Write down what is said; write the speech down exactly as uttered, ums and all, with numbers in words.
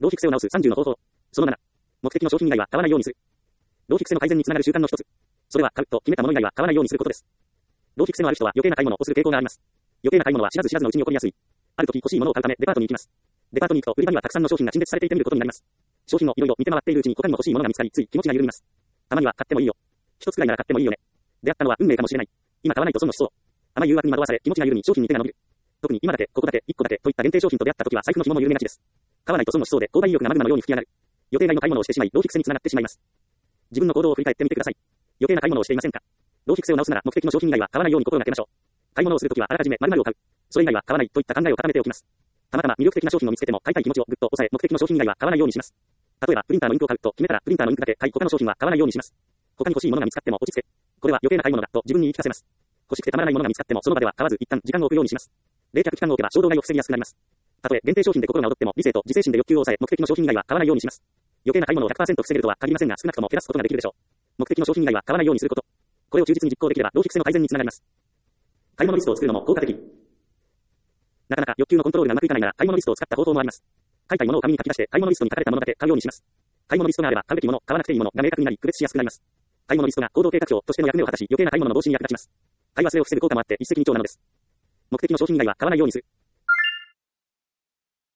浪費癖を直すさんじゅうの方法。そのなな。目的の商品以外は買わないようにする。浪費癖の改善につながる習慣の一つ。それは買うと決めたもの以外は買わないようにすることです。浪費癖のある人は余計な買い物をする傾向があります。余計な買い物は知らず知らずのうちに起こりやすい。ある時欲しいものを買うためデパートに行きます。デパートに行くと売り場にはたくさんの商品が陳列されていて見ることになります。商品をいろいろ見て回っているうちに他にも欲しいものが見つかり、つい気持ちが緩みます。たまには買ってもいいよ。一つくらいなら買ってもいいよね。であったのは運命かもしれない。今買わないと損のしそう。甘い誘惑に惑わされ気持ちが緩み商品に手が伸びる。特に今だけ、ここだけ、一個だけといった限定商品と出会った時は財布の紐も緩めがちです。買わないと損のしそうで購買意欲がマグマのように吹き上がる。予定外の買い物をしてしまい浪費癖につながってしまいます。自分の行動を振り返ってみてください。余計な買い物をしていませんか？浪費癖を直すなら目的の商品以外は買わないように心がけましょう。買い物をするときはあらかじめ〇〇を買う。それ以外は買わないといった考えを固めておきます。たまたま魅力的な商品を見つけても買いたい気持ちをぐっと抑え目的の商品以外は買わないようにします。例えばプリンターのインクを買うと決めたらプリンターのインクだけ買い他の商品は買わないようにします。他に欲しいものが見つかっても落ち着け。これは余計な買い物だと自分に言い聞かせます。欲しくてたまらないものが見つかってもその場では買わず一旦時間を置くようにします。冷却期間を置けば衝動買いを防ぎやすくなります。たとえ限定商品で心が躍っても理性と自制心で欲求を抑え目的の商品以外は買わないようにします。余計な買い物を ひゃくパーセント 防げるとは限りませんが少なくとも減らすことができるでしょう。目的の商品以外は買わないようにすること。これを忠実に実行できれば浪費癖の改善につながります。買い物リストを作るのも効果的。なかなか欲求のコントロールがうまくいかないなら買い物リストを使った方法もあります。買いたいものを紙に書き出して買い物リストに書かれたものだけ買うようにします。買い物リストがあれば買うべきもの、買わなくていいものが明確になり区別しやすくなります。買い物リストが行動計画表としての役目を果たし余計な買い物の防止に役立ちます。買い忘れを防ぐ効果もあって一石二鳥なのです。目的の商品以外は買わないようにする。